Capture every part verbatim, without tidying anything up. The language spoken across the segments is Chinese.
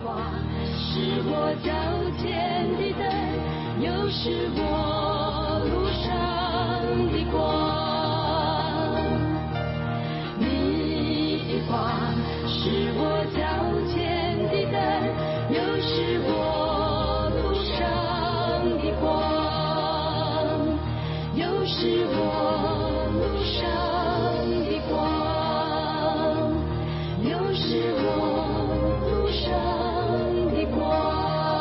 光，是我脚前的灯，又是我路上的光。你的光是我脚前的灯，又是我路上的光，又是我路上的光，又是我路上的光。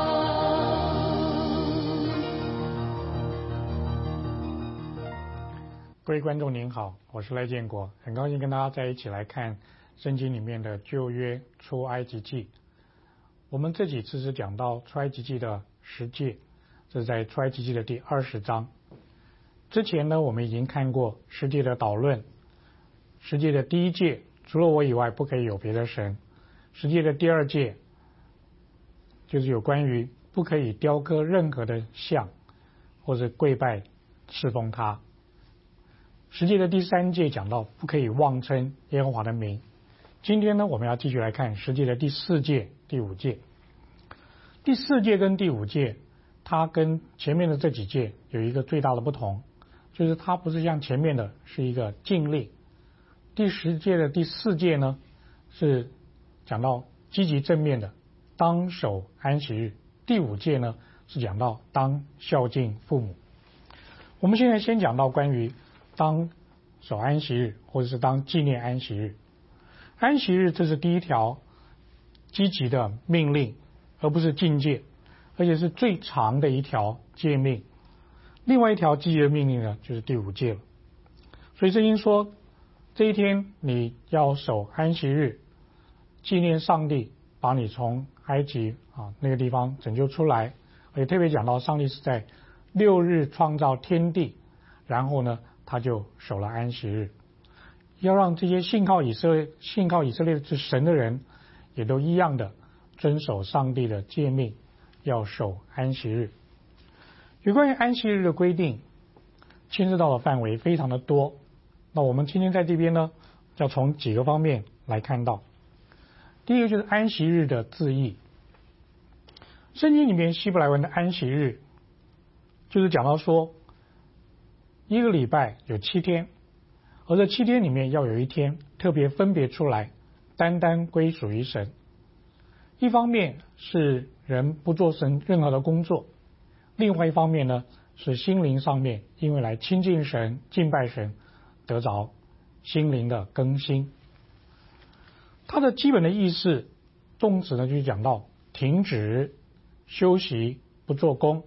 各位观众您好，我是赖建国，很高兴跟大家在一起来看圣经里面的旧约出埃及记。我们这几次是讲到出埃及记的十诫，这是在出埃及记的第二十章。之前呢，我们已经看过十诫的导论。十诫的第一诫，除了我以外不可以有别的神。十诫的第二诫就是有关于不可以雕刻任何的像或者跪拜侍奉他。十诫的第三诫讲到不可以妄称耶和华的名。今天呢，我们要继续来看十诫的第四诫、第五诫。第四诫跟第五诫，它跟前面的这几诫有一个最大的不同，就是它不是像前面的是一个禁令。第十诫的第四诫呢，是讲到积极正面的，当守安息日。第五诫呢，是讲到当孝敬父母。我们现在先讲到关于当守安息日，或者是当纪念安息日。安息日这是第一条积极的命令，而不是禁戒，而且是最长的一条诫命。另外一条积极的命令呢，就是第五诫了。所以圣经说，这一天你要守安息日，纪念上帝把你从埃及啊那个地方拯救出来。而且特别讲到上帝是在六日创造天地，然后呢他就守了安息日，要让这些信靠以色列、信靠以色列之神的人，也都一样的遵守上帝的诫命，要守安息日。有关于安息日的规定，牵涉到的范围非常的多。那我们今天在这边呢，要从几个方面来看到。第一个就是安息日的字义。圣经里面希伯来文的安息日，就是讲到说，一个礼拜有七天，而这七天里面要有一天特别分别出来，单单归属于神。一方面是人不做神任何的工作，另外一方面呢，是心灵上面因为来亲近神、敬拜神，得着心灵的更新。它的基本的意思，动词呢就是讲到停止、休息、不做工。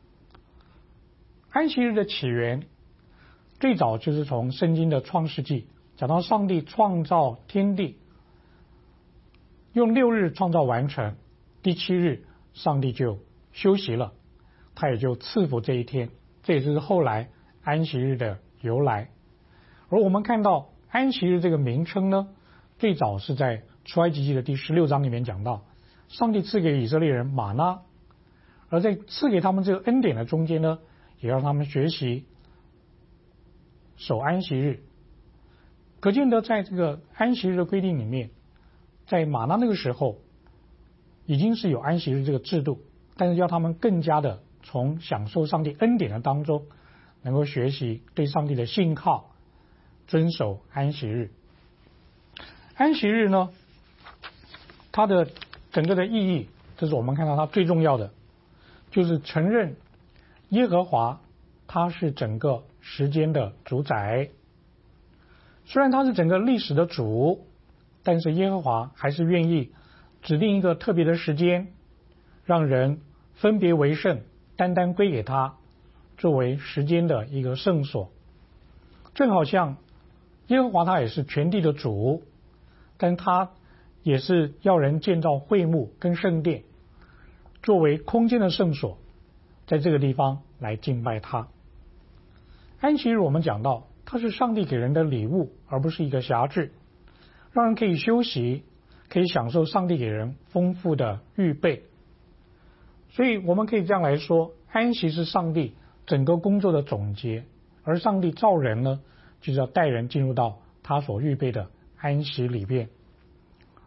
安息日的起源最早就是从圣经的创世纪讲到上帝创造天地，用六日创造完成，第七日上帝就休息了，他也就赐福这一天，这也就是后来安息日的由来。而我们看到安息日这个名称呢，最早是在出埃及记的第十六章里面讲到，上帝赐给以色列人玛纳，而在赐给他们这个恩典的中间呢，也让他们学习守安息日。可见得在这个安息日的规定里面，在玛纳那个时候已经是有安息日这个制度，但是要他们更加的从享受上帝恩典的当中能够学习对上帝的信靠，遵守安息日。安息日呢，它的整个的意义，这是我们看到它最重要的，就是承认耶和华他是整个时间的主宰。虽然他是整个历史的主，但是耶和华还是愿意指定一个特别的时间，让人分别为圣，单单归给他，作为时间的一个圣所。正好像耶和华他也是全地的主，但他也是要人建造会幕跟圣殿，作为空间的圣所，在这个地方来敬拜他。安息日我们讲到，它是上帝给人的礼物，而不是一个辖制，让人可以休息，可以享受上帝给人丰富的预备。所以我们可以这样来说，安息是上帝整个工作的总结，而上帝造人呢，就是要带人进入到他所预备的安息里边。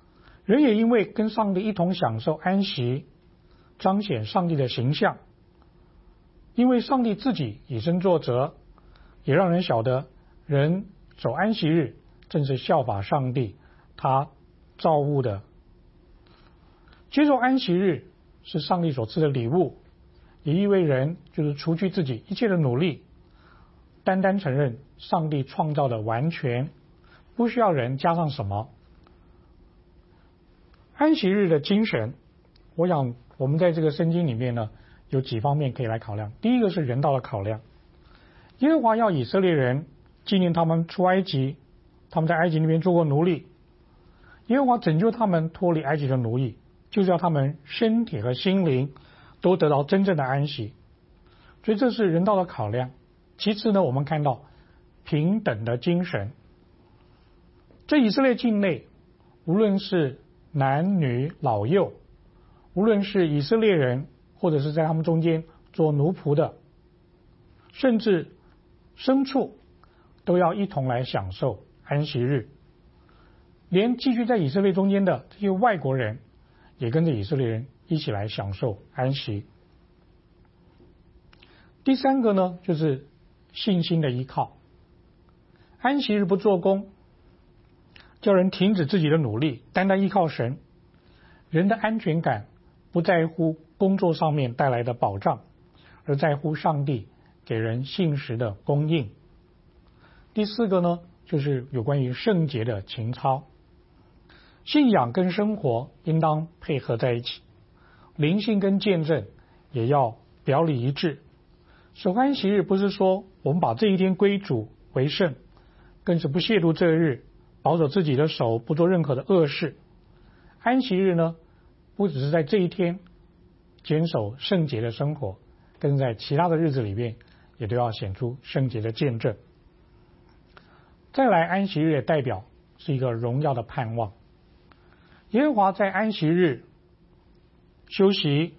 人也因为跟上帝一同享受安息，彰显上帝的形象。因为上帝自己以身作则，也让人晓得人守安息日正是效法上帝他造物的。接受安息日是上帝所赐的礼物，也意味人就是除去自己一切的努力，单单承认上帝创造的完全，不需要人加上什么。安息日的精神，我想我们在这个圣经里面呢，有几方面可以来考量。第一个是人道的考量，耶和华要以色列人纪念他们出埃及，他们在埃及那边做过奴隶，耶和华拯救他们脱离埃及的奴役，就是要他们身体和心灵都得到真正的安息，所以这是人道的考量。其次呢，我们看到平等的精神，在以色列境内，无论是男女老幼，无论是以色列人或者是在他们中间做奴仆的，甚至牲畜，都要一同来享受安息日。连寄居在以色列中间的这些外国人，也跟着以色列人一起来享受安息。第三个呢，就是信心的依靠。安息日不做工，叫人停止自己的努力，单单依靠神。人的安全感不在乎工作上面带来的保障，而在乎上帝给人信实的供应。第四个呢，就是有关于圣洁的情操。信仰跟生活应当配合在一起，灵性跟见证也要表里一致。守安息日不是说我们把这一天归主为圣，更是不亵渎这日，保守自己的手，不做任何的恶事。安息日呢，不只是在这一天坚守圣洁的生活，更在其他的日子里面也都要显出圣洁的见证。再来，安息日也代表是一个荣耀的盼望。耶和华在安息日休息，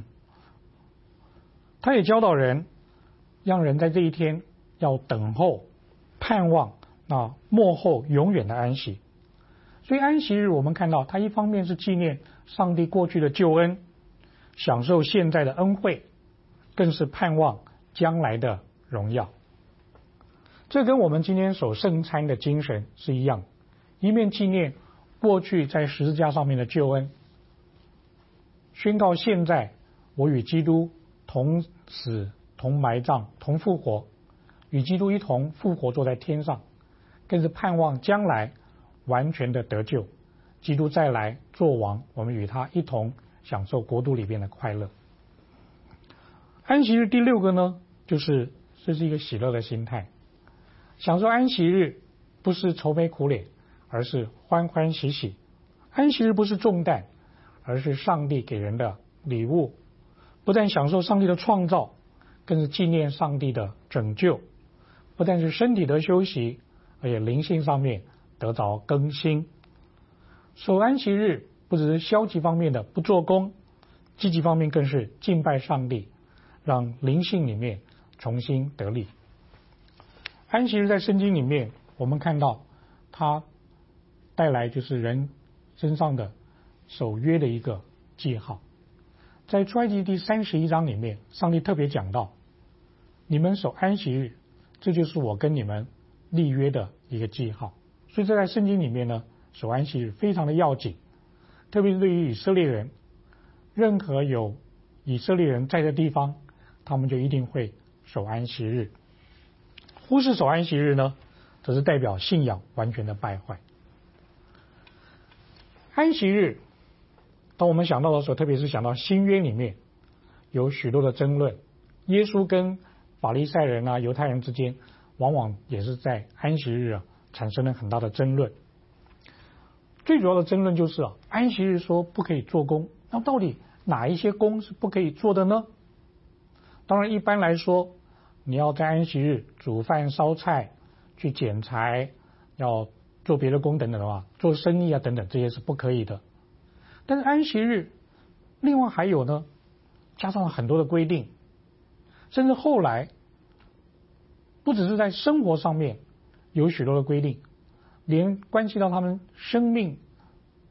他也教导人，让人在这一天要等候盼望那末后永远的安息。所以安息日我们看到，它一方面是纪念上帝过去的救恩，享受现在的恩惠，更是盼望将来的荣耀。这跟我们今天守圣餐的精神是一样，一面纪念过去在十字架上面的救恩，宣告现在我与基督同死同埋葬同复活，与基督一同复活坐在天上，更是盼望将来完全的得救，基督再来做王，我们与他一同享受国度里边的快乐。安息日第六个呢，就是这是一个喜乐的心态。享受安息日不是愁眉苦脸，而是欢欢喜喜。安息日不是重担，而是上帝给人的礼物。不但享受上帝的创造，更是纪念上帝的拯救。不但是身体的休息，而且灵性上面得着更新。守安息日不只是消极方面的不做工，积极方面更是敬拜上帝，让灵性里面重新得力。安息日在圣经里面，我们看到它带来就是人身上的守约的一个记号。在出埃及第三十一章里面，上帝特别讲到，你们守安息日，这就是我跟你们立约的一个记号。所以这在圣经里面呢，守安息日非常的要紧，特别是对于以色列人，任何有以色列人在的地方，他们就一定会守安息日。忽视守安息日呢，则是代表信仰完全的败坏。安息日，当我们想到的时候，特别是想到新约里面有许多的争论，耶稣跟法利赛人啊、犹太人之间，往往也是在安息日啊产生了很大的争论。最主要的争论就是啊，安息日说不可以做工，那到底哪一些工是不可以做的呢？当然，一般来说，你要在安息日煮饭、烧菜、去捡柴、要做别的工等等的话，做生意啊等等，这些是不可以的。但是安息日，另外还有呢，加上了很多的规定，甚至后来不只是在生活上面有许多的规定，连关系到他们生命、关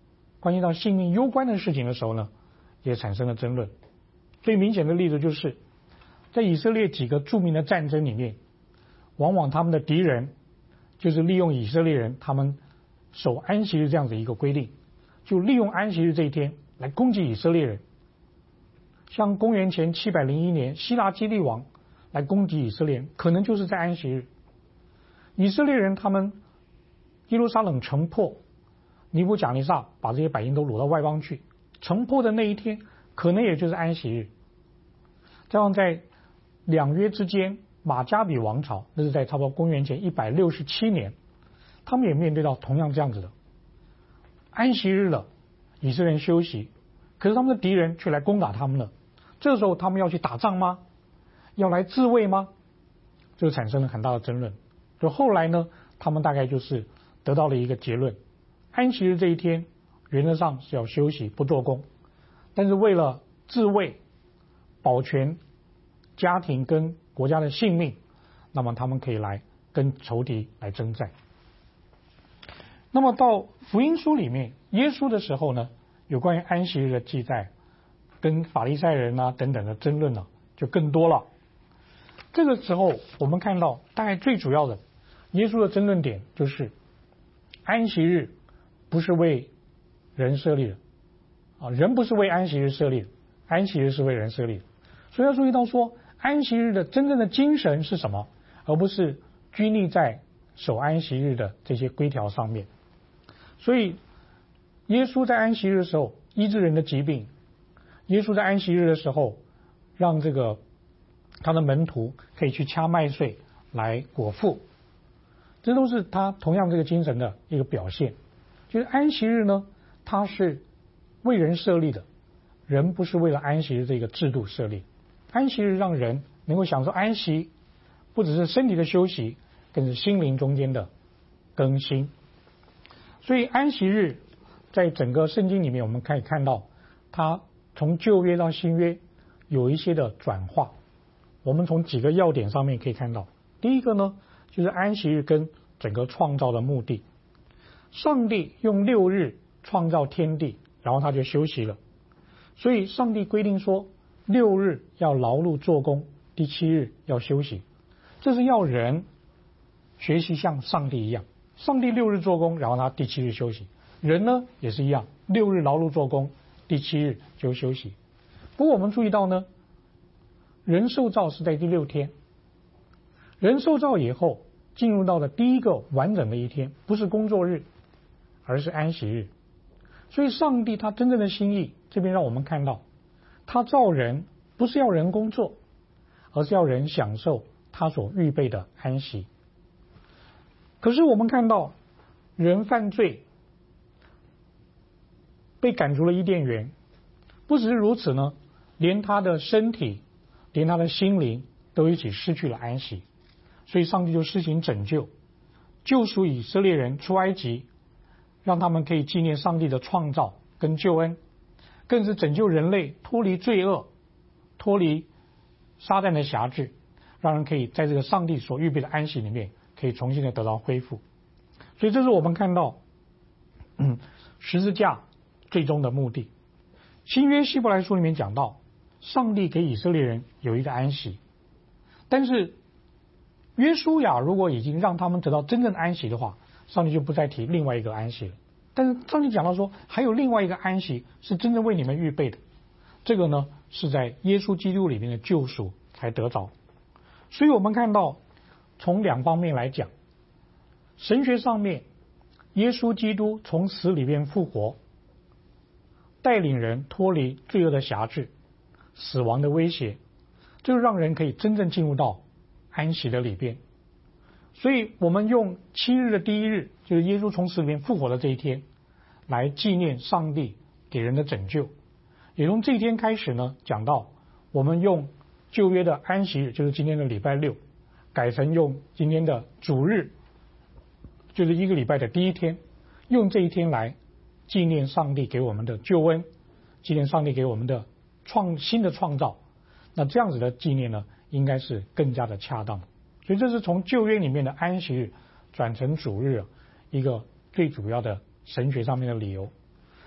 关系到性命攸关的事情的时候呢，也产生了争论。最明显的例子就是，在以色列几个著名的战争里面，往往他们的敌人就是利用以色列人他们守安息日这样子一个规定，就利用安息日这一天来攻击以色列人。像公元前七百零一年，希腊基利王来攻击以色列人，可能就是在安息日。以色列人他们耶路撒冷城破，尼布甲尼撒把这些百姓都掳到外邦去，城破的那一天可能也就是安息日。这样在两约之间，马加比王朝，那是在差不多公元前一百六十七年，他们也面对到同样这样子的安息日了，以色列人休息，可是他们的敌人却来攻打他们了。这时候他们要去打仗吗？要来自卫吗？就产生了很大的争论。就后来呢，他们大概就是得到了一个结论：安息日这一天原则上是要休息不做工，但是为了自卫、保全家庭跟国家的性命，那么他们可以来跟仇敌来征战。那么到福音书里面，耶稣的时候呢，有关于安息日的记载，跟法利赛人啊等等的争论呢、啊、就更多了。这个时候我们看到，大概最主要的耶稣的争论点就是，安息日不是为人设立的啊，人不是为安息日设立的，安息日是为人设立的。所以要注意到说，安息日的真正的精神是什么，而不是拘泥在守安息日的这些规条上面。所以耶稣在安息日的时候医治人的疾病，耶稣在安息日的时候让这个他的门徒可以去掐麦穗来果腹，这都是他同样这个精神的一个表现。就是安息日呢，它是为人设立的，人不是为了安息日这个制度设立。安息日让人能够享受安息，不只是身体的休息，更是心灵中间的更新。所以安息日在整个圣经里面，我们可以看到它从旧约到新约有一些的转化。我们从几个要点上面可以看到，第一个呢，就是安息日跟整个创造的目的。上帝用六日创造天地，然后他就休息了。所以上帝规定说，六日要劳碌做工，第七日要休息。这是要人学习像上帝一样，上帝六日做工，然后他第七日休息。人呢也是一样，六日劳碌做工，第七日就休息。不过我们注意到呢，人受造是在第六天，人受造以后进入到了第一个完整的一天，不是工作日，而是安息日。所以上帝他真正的心意，这边让我们看到，他造人不是要人工作，而是要人享受他所预备的安息。可是我们看到人犯罪，被赶出了伊甸园，不只是如此呢，连他的身体连他的心灵都一起失去了安息。所以上帝就施行拯救，救赎以色列人出埃及，让他们可以纪念上帝的创造跟救恩，更是拯救人类脱离罪恶，脱离撒旦的辖制，让人可以在这个上帝所预备的安息里面可以重新的得到恢复。所以这是我们看到嗯，十字架最终的目的。新约希伯来书里面讲到，上帝给以色列人有一个安息，但是约书亚如果已经让他们得到真正的安息的话，上帝就不再提另外一个安息了。但是上帝讲到说，还有另外一个安息是真正为你们预备的，这个呢是在耶稣基督里面的救赎才得着。所以我们看到从两方面来讲，神学上面，耶稣基督从死里面复活，带领人脱离罪恶的辖制，死亡的威胁，就让人可以真正进入到安息的里边。所以我们用七日的第一日，就是耶稣从死里面复活的这一天，来纪念上帝给人的拯救。也从这一天开始呢，讲到我们用旧约的安息日，就是今天的礼拜六，改成用今天的主日，就是一个礼拜的第一天，用这一天来纪念上帝给我们的救恩，纪念上帝给我们的创新的创造。那这样子的纪念呢，应该是更加的恰当。所以这是从旧约里面的安息日转成主日一个最主要的神学上面的理由。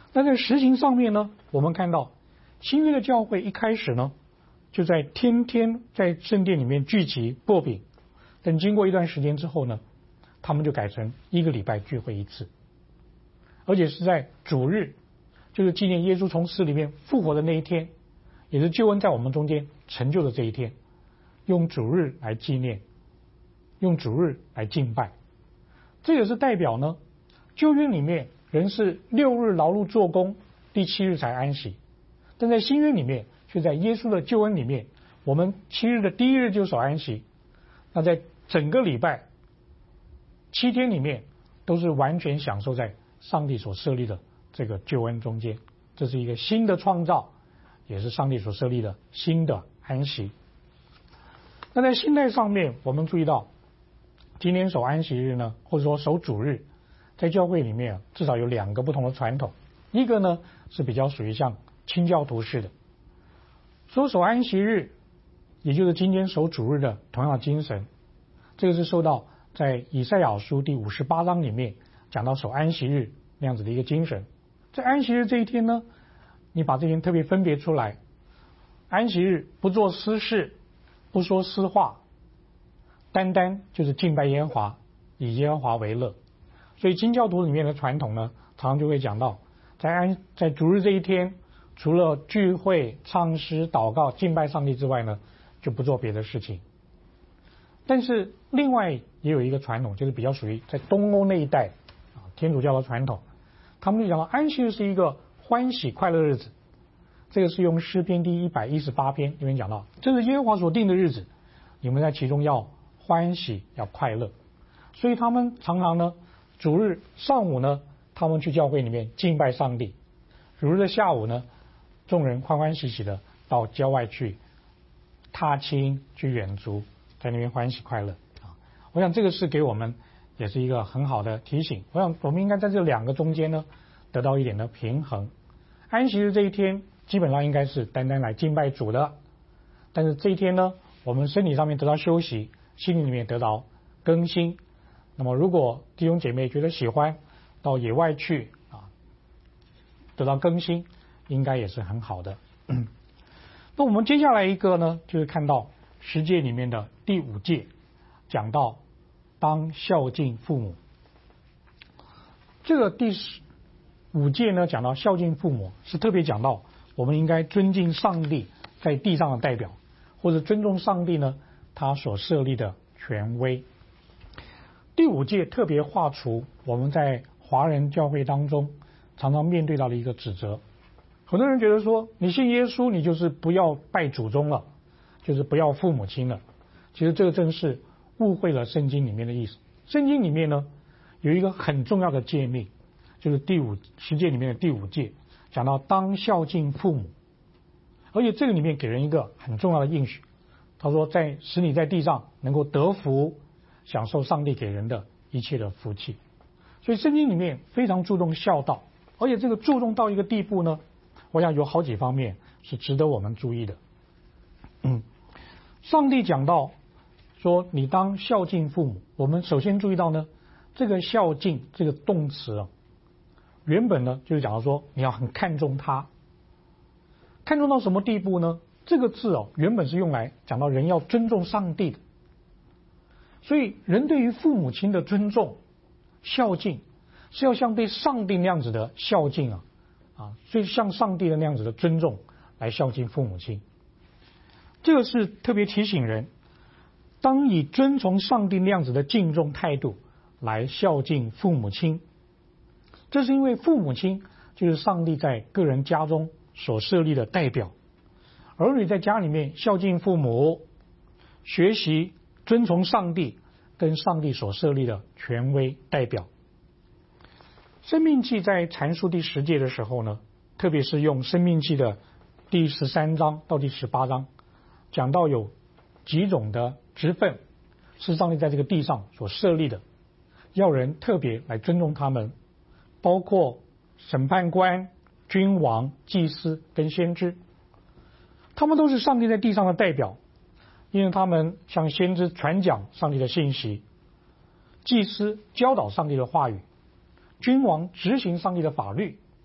那在实行上面呢，我们看到新约的教会一开始呢，就在天天在圣殿里面聚集擘饼，等经过一段时间之后呢，他们就改成一个礼拜聚会一次，而且是在主日，就是纪念耶稣从死里面复活的那一天，也是救恩在我们中间成就的这一天，用主日来纪念，用主日来敬拜。这也是代表呢，旧约里面人是六日劳碌做工，第七日才安息，但在新约里面却在耶稣的救恩里面，我们七日的第一日就守安息，那在整个礼拜七天里面都是完全享受在上帝所设立的这个救恩中间，这是一个新的创造，也是上帝所设立的新的安息。那在心态上面，我们注意到今天守安息日呢，或者说守主日，在教会里面至少有两个不同的传统。一个呢是比较属于像清教徒式的，说守安息日，也就是今天守主日的同样的精神。这个是受到在以赛亚书第五十八章里面讲到守安息日那样子的一个精神。在安息日这一天呢，你把这一天特别分别出来，安息日不做私事，不说私话，单单就是敬拜耶和华，以耶和华为乐。所以清教徒里面的传统呢，常常就会讲到，在安在主日这一天，除了聚会、唱诗、祷告、敬拜上帝之外呢，就不做别的事情。但是另外也有一个传统，就是比较属于在东欧那一带啊，天主教的传统，他们就讲到安息日是一个欢喜快乐日子。这个是用诗篇第一百一十八篇里面讲到，这是耶和华所定的日子，你们在其中要欢喜要快乐。所以他们常常呢，主日上午呢，他们去教会里面敬拜上帝；主日的下午呢，众人欢欢喜喜的到郊外去踏青、去远足，在那边欢喜快乐啊。我想这个是给我们也是一个很好的提醒。我想我们应该在这两个中间呢，得到一点的平衡。安息日这一天基本上应该是单单来敬拜主的，但是这一天呢，我们身体上面得到休息，心里面得到更新。那么如果弟兄姐妹觉得喜欢到野外去啊，得到更新，应该也是很好的。那我们接下来一个呢，就是看到十诫里面的第五诫，讲到当孝敬父母。这个第五诫呢，讲到孝敬父母，是特别讲到我们应该尊敬上帝在地上的代表，或者尊重上帝呢他所设立的权威。第五诫特别划除我们在华人教会当中常常面对到的一个指责。很多人觉得说，你信耶稣，你就是不要拜祖宗了，就是不要父母亲了。其实这个正是误会了圣经里面的意思。圣经里面呢有一个很重要的诫命，就是第五十诫里面的第五诫，讲到当孝敬父母。而且这个里面给人一个很重要的应许，他说在使你在地上能够得福，享受上帝给人的一切的福气。所以圣经里面非常注重孝道，而且这个注重到一个地步呢，我想有好几方面是值得我们注意的。嗯，上帝讲到说你当孝敬父母，我们首先注意到呢，这个孝敬这个动词啊，原本呢就是讲到说你要很看重他，看重到什么地步呢？这个字哦，原本是用来讲到人要尊重上帝的。所以人对于父母亲的尊重、孝敬，是要像对上帝那样子的孝敬啊，啊，所以像上帝的那样子的尊重来孝敬父母亲。这个是特别提醒人，当以遵从上帝那样子的敬重态度来孝敬父母亲。这是因为父母亲就是上帝在个人家中所设立的代表，儿女在家里面孝敬父母，学习遵从上帝跟上帝所设立的权威代表。生命记在阐述第十诫的时候呢，特别是用生命记的第十三章到第十八章，讲到有几种的职分是上帝在这个地上所设立的，要人特别来尊重他们，包括审判官、君王、祭司跟先知。他们都是上帝在地上的代表，因为他们向先知传讲上帝的信息，祭司教导上帝的话语，君王执行上帝的法律，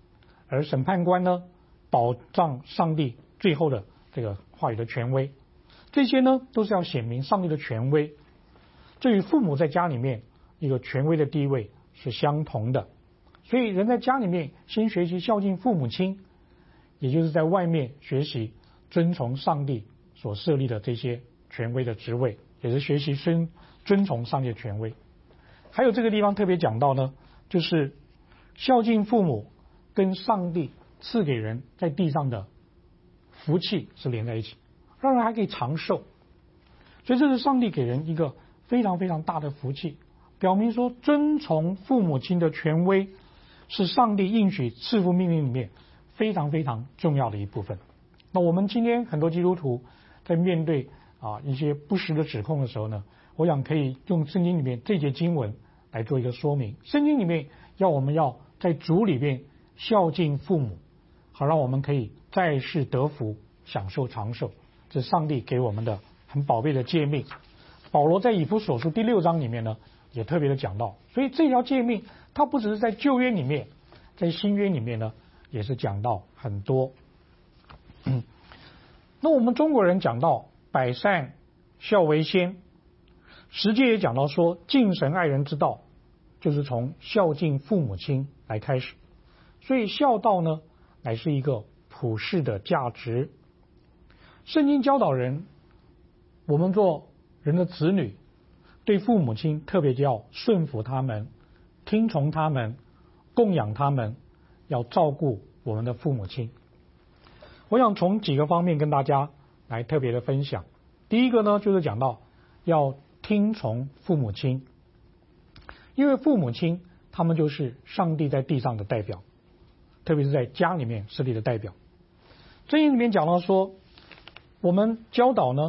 而审判官呢，保障上帝最后的这个话语的权威。这些呢，都是要显明上帝的权威。这与父母在家里面一个权威的地位是相同的。所以人在家里面先学习孝敬父母亲，也就是在外面学习遵从上帝所设立的这些权威的职位，也是学习遵遵从上帝的权威。还有这个地方特别讲到呢，就是孝敬父母跟上帝赐给人在地上的福气是连在一起，让人还可以长寿。所以这是上帝给人一个非常非常大的福气，表明说遵从父母亲的权威是上帝应许赐福命令里面非常非常重要的一部分。那我们今天很多基督徒在面对啊一些不实的指控的时候呢，我想可以用圣经里面这节经文来做一个说明。圣经里面要我们要在主里面孝敬父母，好让我们可以在世得福，享受长寿，这是上帝给我们的很宝贝的诫命。保罗在以弗所书第六章里面呢也特别的讲到，所以这条诫命它不只是在旧约里面，在新约里面呢也是讲到很多。嗯，那我们中国人讲到百善孝为先，十诫也讲到说敬神爱人之道就是从孝敬父母亲来开始。所以孝道呢乃是一个普世的价值。圣经教导人，我们做人的子女，对父母亲特别要顺服他们，听从他们，供养他们，要照顾我们的父母亲。我想从几个方面跟大家来特别的分享。第一个呢，就是讲到要听从父母亲，因为父母亲他们就是上帝在地上的代表，特别是在家里面设立的代表。箴言里面讲到说，我们教导呢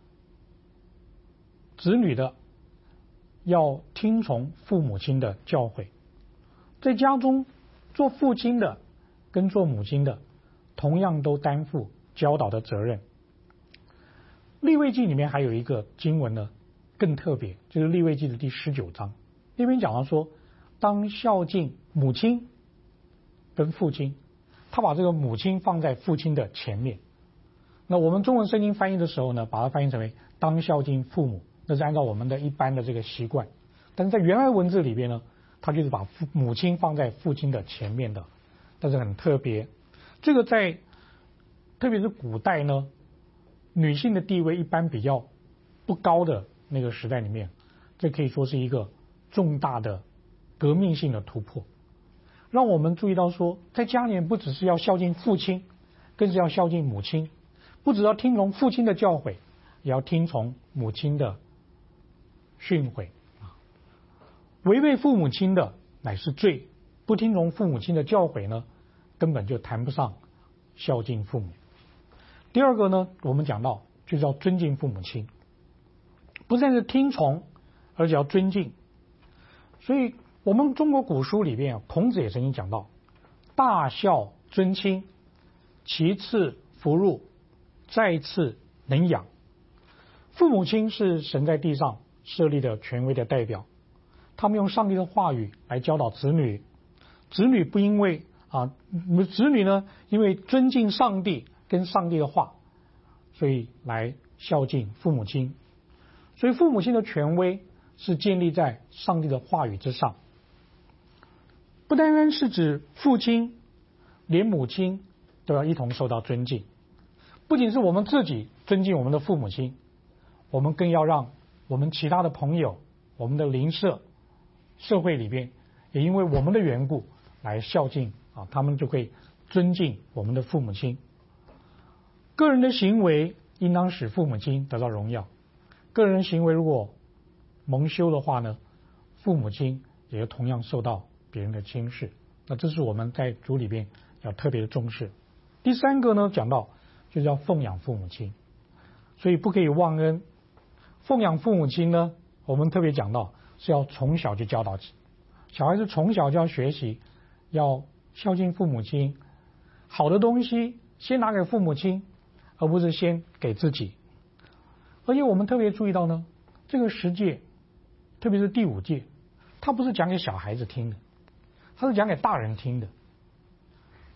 子女的要听从父母亲的教诲，在家中做父亲的跟做母亲的同样都担负教导的责任。利未记里面还有一个经文呢更特别，就是利未记的第十九章，那边讲到说当孝敬母亲跟父亲，他把这个母亲放在父亲的前面。那我们中文圣经翻译的时候呢，把它翻译成为当孝敬父母，那是按照我们的一般的这个习惯。但是在原来文字里边呢，他就是把父母亲放在父亲的前面的，但是很特别。这个在特别是古代呢，女性的地位一般比较不高的那个时代里面，这可以说是一个重大的革命性的突破，让我们注意到说，在家里面不只是要孝敬父亲，更是要孝敬母亲，不只要听从父亲的教诲，也要听从母亲的训诲。违背父母亲的乃是罪，不听从父母亲的教诲呢，根本就谈不上孝敬父母。第二个呢，我们讲到就是要尊敬父母亲，不但是听从，而且要尊敬。所以我们中国古书里边，孔子也曾经讲到大孝尊亲，其次福禄，再次能养。父母亲是神在地上设立的权威的代表，他们用上帝的话语来教导子女，子女不因为啊，子女呢因为尊敬上帝跟上帝的话，所以来孝敬父母亲。所以父母亲的权威是建立在上帝的话语之上，不单单是指父亲，连母亲都要一同受到尊敬。不仅是我们自己尊敬我们的父母亲，我们更要让我们其他的朋友，我们的邻舍社会里边也因为我们的缘故来孝敬啊，他们就会尊敬我们的父母亲。个人的行为应当使父母亲得到荣耀，个人行为如果蒙羞的话呢，父母亲也同样受到别人的轻视。那这是我们在主里边要特别的重视。第三个呢，讲到就是要奉养父母亲，所以不可以忘恩。奉养父母亲呢，我们特别讲到是要从小就教导起，小孩子从小就要学习要孝敬父母亲，好的东西先拿给父母亲，而不是先给自己。而且我们特别注意到呢，这个十诫，特别是第五诫，它不是讲给小孩子听的，它是讲给大人听的。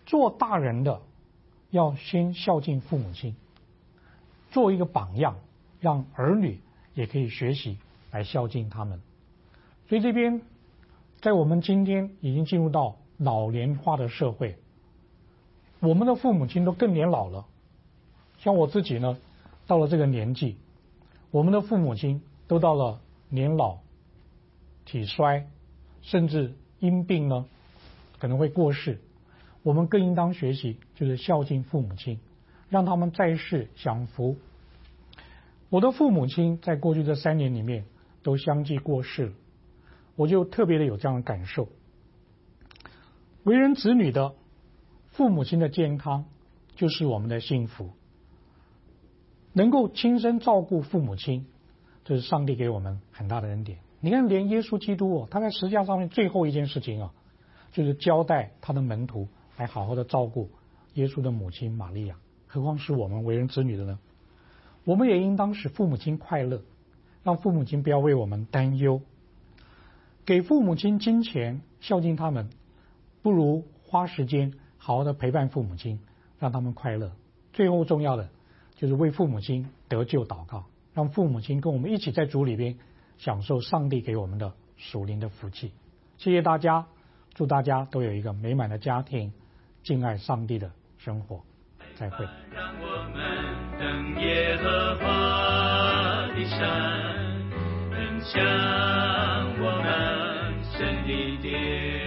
做大人的要先孝敬父母亲，做一个榜样，让儿女也可以学习来孝敬他们。所以这边在我们今天已经进入到老年化的社会，我们的父母亲都更年老了。像我自己呢，到了这个年纪，我们的父母亲都到了年老、体衰，甚至因病呢可能会过世。我们更应当学习，就是孝敬父母亲，让他们在世享福。我的父母亲在过去这三年里面都相继过世了，我就特别的有这样的感受。为人子女的父母亲的健康就是我们的幸福，能够亲身照顾父母亲，这是上帝给我们很大的恩典。你看，连耶稣基督哦，他在十字架上面最后一件事情啊，就是交代他的门徒来好好的照顾耶稣的母亲玛利亚，何况是我们为人子女的呢？我们也应当使父母亲快乐，让父母亲不要为我们担忧。给父母亲金钱孝敬他们，不如花时间好好的陪伴父母亲，让他们快乐。最后重要的就是为父母亲得救祷告，让父母亲跟我们一起在主里边享受上帝给我们的属灵的福气。谢谢大家，祝大家都有一个美满的家庭，敬爱上帝的生活。再会。 让我们等耶和华的山，仍向我们神的殿。